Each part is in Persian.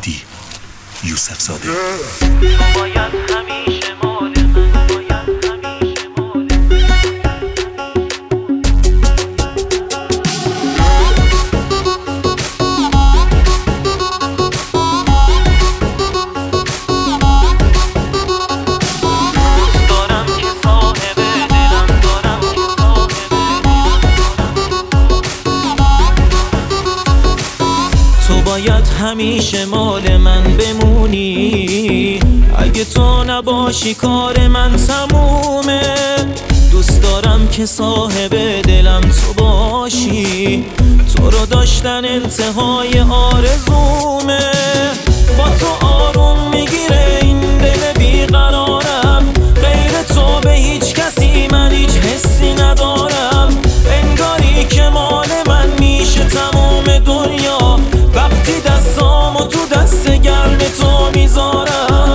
هادی یوسفزاده. باید همیشه مال من، باید همیشه مال دارم که صاحب دلم، دارم که صاحب تو باید همیشه مال من بمونی، اگه تو نباشی کار من تمومه. دوست دارم که صاحب دلم تو باشی، تو رو داشتن انتهای آرزومه. با تو آروم میگیره این دل بیقرارم، غیر تو به هیچ کسی من هیچ حسی ندارم. انگاری که مال من میشه تموم دنیا، وقتی دستامو تو دست گرم تو میذارم.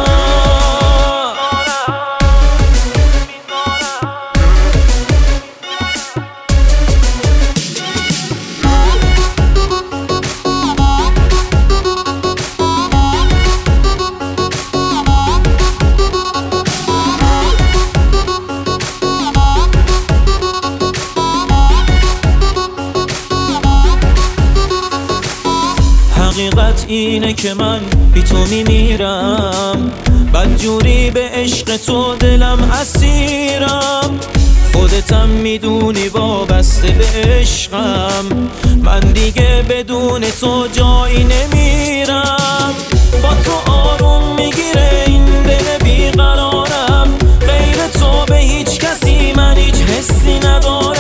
حقیقت اینه که من بی تو میمیرم، بدجوری به عشق تو دلم اسیرم. خودتم میدونی وابسته به عشقم، من دیگه بدون تو جایی نمیرم. با تو آروم میگیره این دل بیقرارم، غیر تو به هیچ کسی من هیچ حسی ندارم.